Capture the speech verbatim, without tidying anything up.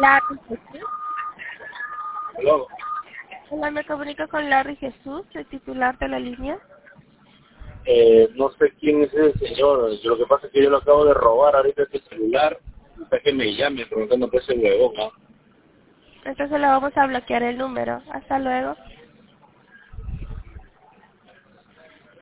Larry Jesús. Hello. Hola, me comunico con Larry Jesús, el titular de la línea. Eh, no sé quién es ese señor. Yo, lo que pasa es que yo lo acabo de robar ahorita este celular. Para que me llame preguntando por ese huevón, ¿no? Entonces le vamos a bloquear el número. Hasta luego.